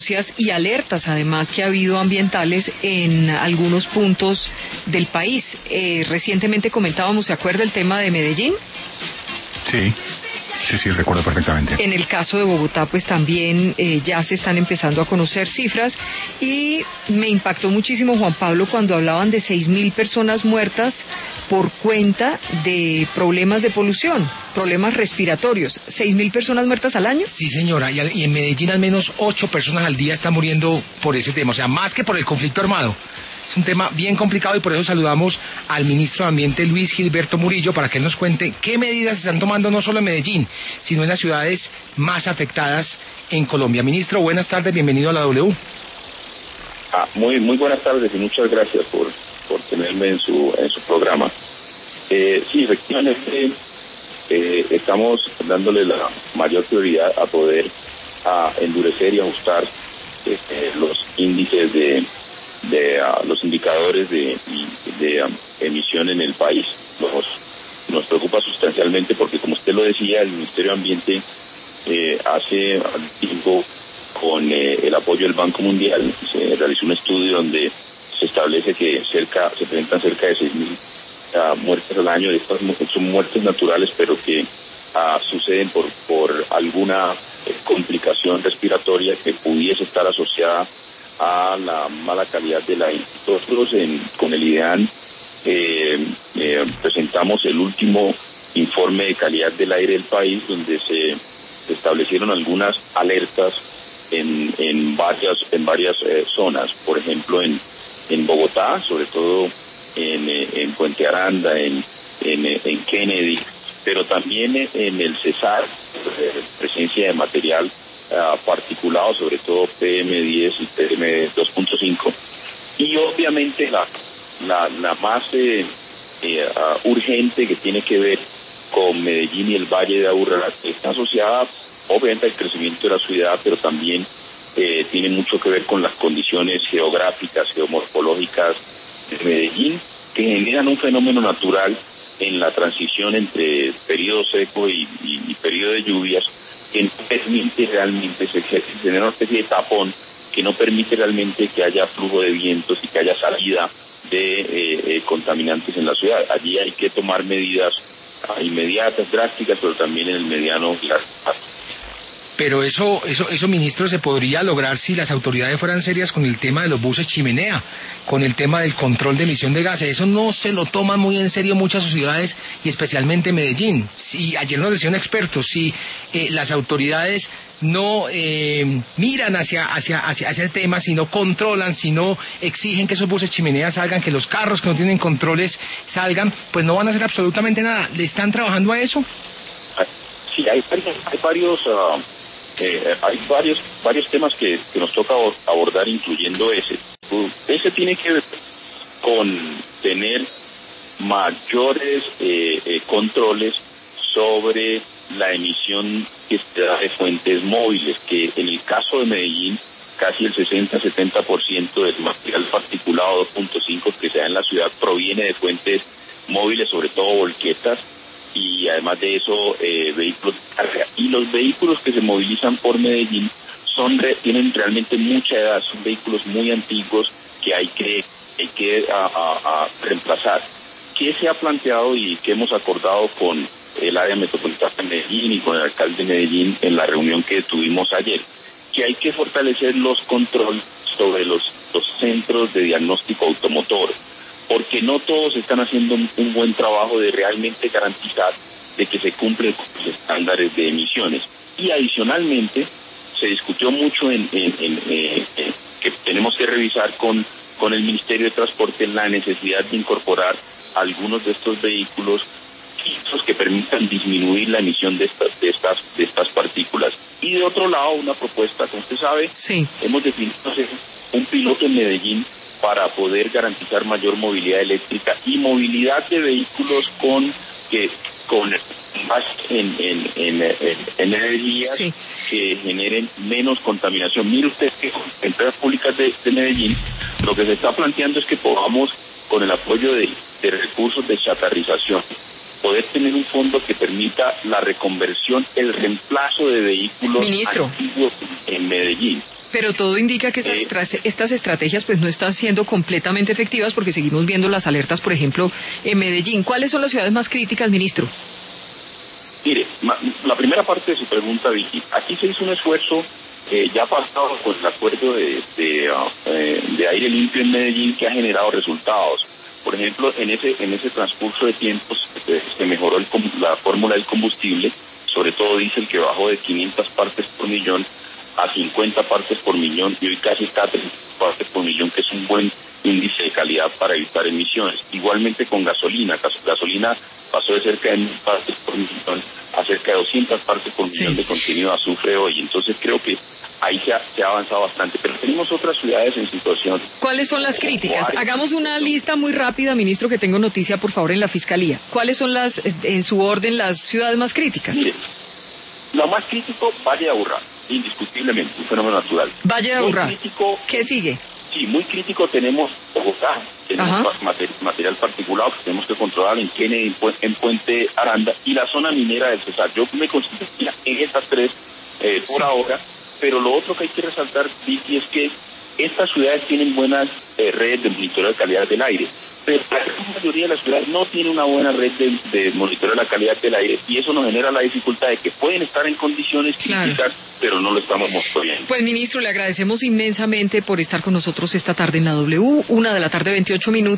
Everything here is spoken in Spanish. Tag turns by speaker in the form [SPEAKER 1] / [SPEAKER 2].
[SPEAKER 1] denuncias y alertas además que ha habido ambientales en algunos puntos del país. Recientemente comentábamos, ¿se acuerda el tema de Medellín?
[SPEAKER 2] Sí, recuerdo perfectamente.
[SPEAKER 1] En el caso de Bogotá, pues también ya se están empezando a conocer cifras y me impactó muchísimo, Juan Pablo, cuando hablaban de 6.000 personas muertas por cuenta de problemas de polución, problemas respiratorios. 6.000 personas muertas al año.
[SPEAKER 3] Sí, señora, y en Medellín al menos 8 personas al día están muriendo por ese tema, o sea, más que por el conflicto armado. Es un tema bien complicado y por eso saludamos al ministro de Ambiente, Luis Gilberto Murillo, para que él nos cuente qué medidas se están tomando no solo en Medellín, sino en las ciudades más afectadas en Colombia. Ministro, buenas tardes, bienvenido a la W.
[SPEAKER 4] Muy buenas tardes y muchas gracias por tenerme en su programa. Sí, efectivamente, estamos dándole la mayor prioridad a poder endurecer y ajustar los índices de los indicadores de emisión en el país. Nos preocupa sustancialmente porque, como usted lo decía, el Ministerio de Ambiente hace tiempo, con el apoyo del Banco Mundial, se realizó un estudio donde se establece que se presentan cerca de 6.000 muertes al año. Estas son muertes naturales, pero que suceden por alguna complicación respiratoria que pudiese estar asociada a la mala calidad del aire. Nosotros con el IDEAN presentamos el último informe de calidad del aire del país, donde se establecieron algunas alertas en varias zonas. Por ejemplo, en Bogotá, sobre todo en Puente Aranda, en Kennedy, pero también en el Cesar, presencia de material particulado, sobre todo PM10 y PM2.5, y obviamente la más urgente, que tiene que ver con Medellín y el Valle de Aburrá, está asociada obviamente al crecimiento de la ciudad, pero también tiene mucho que ver con las condiciones geográficas, geomorfológicas de Medellín, que generan un fenómeno natural en la transición entre periodo seco y periodo de lluvias, que no permite realmente, se genera una especie de tapón que no permite realmente que haya flujo de vientos y que haya salida de contaminantes en la ciudad. Allí hay que tomar medidas inmediatas, drásticas, pero también en el mediano y largo plazo.
[SPEAKER 3] Pero eso, ministro, se podría lograr si las autoridades fueran serias con el tema de los buses chimenea, con el tema del control de emisión de gases. Eso no se lo toman muy en serio muchas ciudades y especialmente Medellín. Si ayer nos decían expertos, si las autoridades no miran hacia el tema, si no controlan, si no exigen que esos buses chimenea salgan, que los carros que no tienen controles salgan, pues no van a hacer absolutamente nada. ¿Le están trabajando a eso?
[SPEAKER 4] Sí, hay varios temas que nos toca abordar, incluyendo ese. Ese tiene que ver con tener mayores controles sobre la emisión que se da de fuentes móviles, que en el caso de Medellín casi el 60-70% del material particulado 2.5 que se da en la ciudad proviene de fuentes móviles, sobre todo volquetas, y además de eso vehículos de carga. Y los vehículos que se movilizan por Medellín tienen realmente mucha edad, son vehículos muy antiguos que hay que reemplazar. ¿Qué se ha planteado y qué hemos acordado con el área metropolitana de Medellín y con el alcalde de Medellín en la reunión que tuvimos ayer? Que hay que fortalecer los controles sobre los centros de diagnóstico automotor, porque no todos están haciendo un buen trabajo de realmente garantizar de que se cumplen los estándares de emisiones. Y adicionalmente, se discutió mucho que tenemos que revisar con el Ministerio de Transporte la necesidad de incorporar algunos de estos vehículos que permitan disminuir la emisión de estas partículas. Y de otro lado, una propuesta, como usted sabe,
[SPEAKER 1] sí,
[SPEAKER 4] hemos definido un piloto en Medellín para poder garantizar mayor movilidad eléctrica y movilidad de vehículos con más en energías, sí, que generen menos contaminación. Mire usted que con empresas públicas de Medellín lo que se está planteando es que podamos, con el apoyo de recursos de chatarrización, poder tener un fondo que permita la reconversión, el reemplazo de vehículos antiguos en Medellín.
[SPEAKER 1] Pero todo indica que estas estrategias pues no están siendo completamente efectivas porque seguimos viendo las alertas, por ejemplo, en Medellín. ¿Cuáles son las ciudades más críticas, ministro?
[SPEAKER 4] Mire, la primera parte de su pregunta, Vicky, aquí se hizo un esfuerzo ya pasado con el acuerdo de aire limpio en Medellín que ha generado resultados. Por ejemplo, en ese transcurso de tiempos se mejoró la fórmula del combustible, sobre todo diésel, que bajó de 500 partes por millón a 50 partes por millón y hoy casi está a 30 partes por millón, que es un buen índice de calidad para evitar emisiones. Igualmente con gasolina. Gasolina pasó de cerca de 1000 partes por millón a cerca de 200 partes por millón de contenido de azufre hoy. Entonces creo que ahí se ha avanzado bastante, pero tenemos otras ciudades en situación.
[SPEAKER 1] ¿Cuáles son las críticas? Hagamos una lista muy rápida, ministro, que tengo noticia, por favor, en la Fiscalía. ¿Cuáles son en su orden, las ciudades más críticas?
[SPEAKER 4] Mire, lo más crítico, Valle de Aburrá, indiscutiblemente, un fenómeno natural.
[SPEAKER 1] Valle de Aburrá. ¿Qué sigue?
[SPEAKER 4] Sí, muy crítico tenemos Bogotá, tenemos material particulado que tenemos que controlar en Kennedy, en Puente Aranda y la zona minera del Cesar. Yo me concentraría en estas tres por ahora. Pero lo otro que hay que resaltar, Vicky, es que estas ciudades tienen buenas redes de monitoreo de calidad del aire, pero la gran mayoría de las ciudades no tiene una buena red de monitoreo de la calidad del aire y eso nos genera la dificultad de que pueden estar en condiciones críticas, pero no lo estamos monitoreando.
[SPEAKER 1] Pues, ministro, le agradecemos inmensamente por estar con nosotros esta tarde en la W, 1:28 p.m.